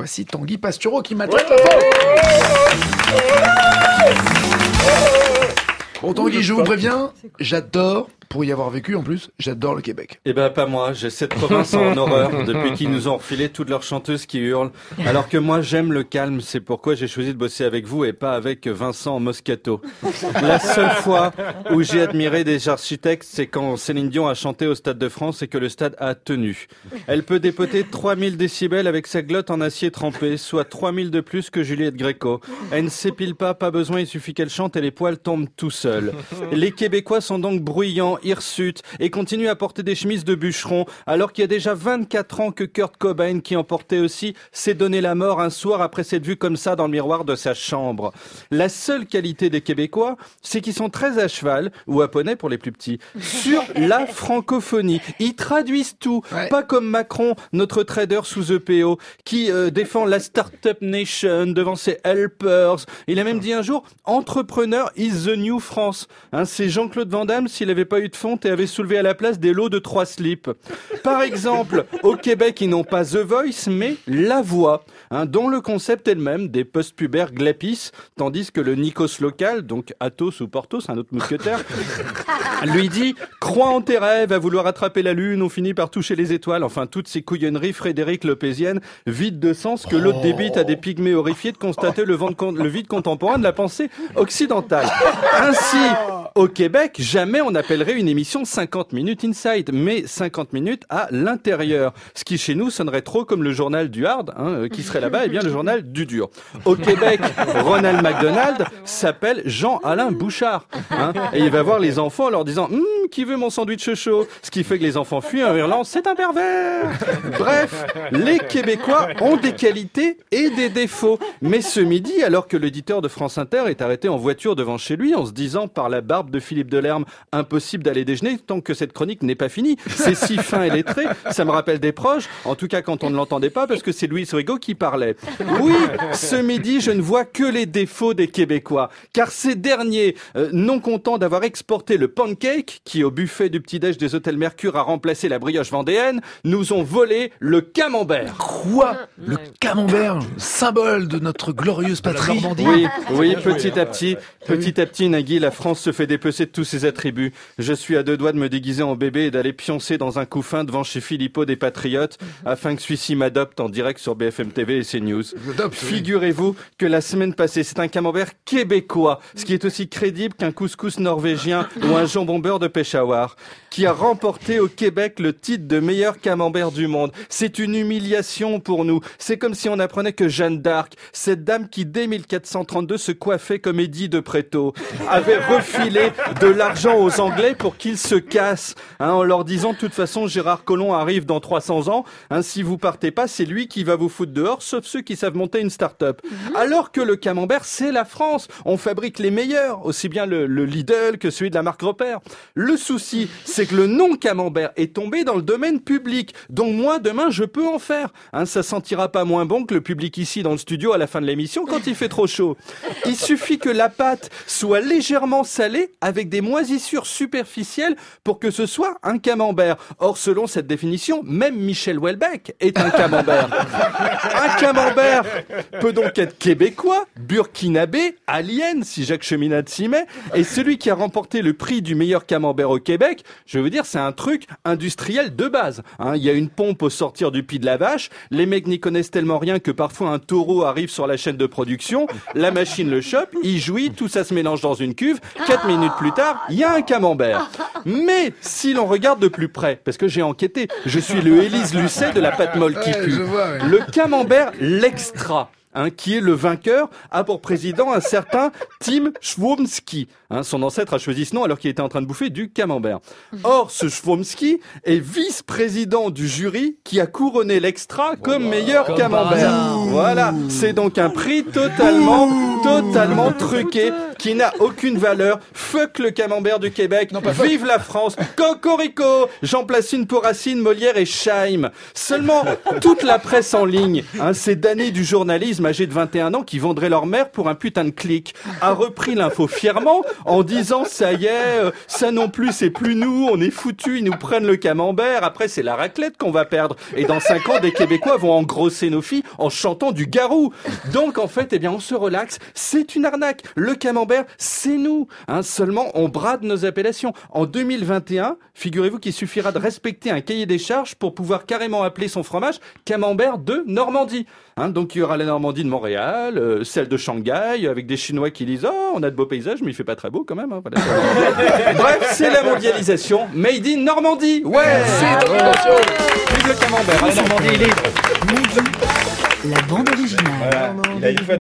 voici Tanguy Pastureau qui m'attaque la porte. Bon Tanguy, je vous préviens, j'adore, pour y avoir vécu en plus, j'adore le Québec. Eh ben pas moi, j'ai cette province en horreur depuis qu'ils nous ont refilé toutes leurs chanteuses qui hurlent. Alors que moi j'aime le calme, c'est pourquoi j'ai choisi de bosser avec vous et pas avec Vincent Moscato. La seule fois où j'ai admiré des architectes, c'est quand Céline Dion a chanté au Stade de France et que le stade a tenu. Elle peut dépoter 3000 décibels avec sa glotte en acier trempé, soit 3000 de plus que Juliette Gréco. Elle ne s'épile pas besoin, il suffit qu'elle chante et les poils tombent tout seuls. Les Québécois sont donc bruyants, hirsutes et continuent à porter des chemises de bûcheron alors qu'il y a déjà 24 ans que Kurt Cobain, qui en portait aussi, s'est donné la mort un soir après s'être vu comme ça dans le miroir de sa chambre. La seule qualité des Québécois, c'est qu'ils sont très à cheval, ou à poney pour les plus petits, sur la francophonie. Ils traduisent tout, pas comme Macron, notre trader sous EPO, qui défend la Startup Nation devant ses helpers. Il a même dit un jour, entrepreneur is the new France. C'est Jean-Claude Van Damme s'il n'avait pas eu de fonte et avait soulevé à la place des lots de 3 slips. Par exemple, au Québec, ils n'ont pas The Voice, mais La Voix, dont le concept est le même, des post-pubères glapis, tandis que le Nikos local, donc Athos ou Porthos, un autre mousquetaire, lui dit « Crois en tes rêves, à vouloir attraper la lune, on finit par toucher les étoiles ». Enfin, toutes ces couillonneries Frédéric Lopéziennes, vides de sens que l'autre débite à des pygmées horrifiés de constater le vide contemporain de la pensée occidentale. Ainsi, au Québec, jamais on appellerait une émission 50 minutes inside, mais 50 minutes à l'intérieur. Ce qui chez nous sonnerait trop comme le journal du hard, qui serait là-bas, et bien le journal du dur. Au Québec, Ronald McDonald s'appelle Jean-Alain Bouchard, et il va voir les enfants en leur disant qui veut mon sandwich chaud, ce qui fait que les enfants fuient en hurlant c'est un pervers. Bref, les Québécois ont des qualités et des défauts. Mais ce midi, alors que l'éditeur de France Inter est arrêté en voiture devant chez lui en se disant par la barbe de Philippe Delerme impossible d'aller déjeuner tant que cette chronique n'est pas finie. C'est si fin et lettré, ça me rappelle des proches, en tout cas quand on ne l'entendait pas parce que c'est Louis Rigaud qui parlait. Oui, ce midi, je ne vois que les défauts des Québécois, car ces derniers, non contents d'avoir exporté le pancake, qui au buffet du petit-déj des hôtels Mercure a remplacé la brioche vendéenne, nous ont volé le camembert. Quoi ? Le camembert, symbole de notre glorieuse patrie. Oui, petit à petit, Nagui, la France se fait dépecer de tous ses attributs. Je suis à 2 doigts de me déguiser en bébé et d'aller pioncer dans un couffin devant chez Philippot des Patriotes afin que celui-ci m'adopte en direct sur BFM TV et CNews. Figurez-vous que la semaine passée, c'est un camembert québécois, ce qui est aussi crédible qu'un couscous norvégien ou un jambon beurre de Peshawar, qui a remporté au Québec le titre de meilleur camembert du monde. C'est une humiliation pour nous. C'est comme si on apprenait que Jeanne d'Arc, cette dame qui dès 1432 se coiffait comme Édith de Préto, avait refilé de l'argent aux Anglais pour qu'ils se cassent, en leur disant de toute façon Gérard Collomb arrive dans 300 ans, si vous partez pas, c'est lui qui va vous foutre dehors, sauf ceux qui savent monter une start-up. Alors que le camembert, c'est la France. On fabrique les meilleurs, aussi bien le Lidl que celui de la marque Repère. Le souci, c'est que le nom camembert est tombé dans le domaine public. Donc moi, demain, je peux en faire. Ça sentira pas moins bon que le public ici dans le studio à la fin de l'émission quand il fait trop chaud. Il suffit que la pâte soit légèrement salée avec des moisissures superficielles pour que ce soit un camembert. Or, selon cette définition, même Michel Houellebecq est un camembert. Un camembert peut donc être québécois, burkinabé, alien, si Jacques Cheminade s'y met, et celui qui a remporté le prix du meilleur camembert au Québec, je veux dire, c'est un truc industriel de base. Il y a une pompe au sortir du pied de la vache, les mecs n'y connaissent tellement rien que parfois un taureau arrive sur la chaîne de production, la machine le chope, il jouit, tout ça se mélange dans une cuve, 4 minutes plus tard, il y a un camembert. Mais si l'on regarde de plus près, parce que j'ai enquêté, je suis le Élise Lucet de la pâte molle qui pue, le camembert l'extra, qui est le vainqueur, a pour président un certain Tim Schwomski. Son ancêtre a choisi ce nom alors qu'il était en train de bouffer du camembert. Or, ce Schwomski est vice-président du jury qui a couronné l'extra comme meilleur camembert. Voilà, c'est donc un prix totalement truqué. qui n'a aucune valeur. Fuck le camembert du Québec. Vive la France. Cocorico. J'en place une pour Racine, Molière et Scheim. Seulement, toute la presse en ligne, ces damnés du journalisme âgés de 21 ans qui vendraient leur mère pour un putain de clic, a repris l'info fièrement en disant ça y est, ça non plus c'est plus nous, on est foutus, ils nous prennent le camembert, après c'est la raclette qu'on va perdre. Et dans 5 ans, des Québécois vont engrosser nos filles en chantant du Garou. Donc en fait, on se relaxe, c'est une arnaque. Le camembert, c'est nous. Seulement, on brade nos appellations. En 2021, figurez-vous qu'il suffira de respecter un cahier des charges pour pouvoir carrément appeler son fromage camembert de Normandie. Donc il y aura la Normandie de Montréal, celle de Shanghai, avec des Chinois qui disent « Oh, on a de beaux paysages, mais il fait pas très beau quand même. » Bref, c'est la mondialisation. Made in Normandie. Ouais, c'est vive le camembert. Normandie, la bande originale. Voilà. Il a une fois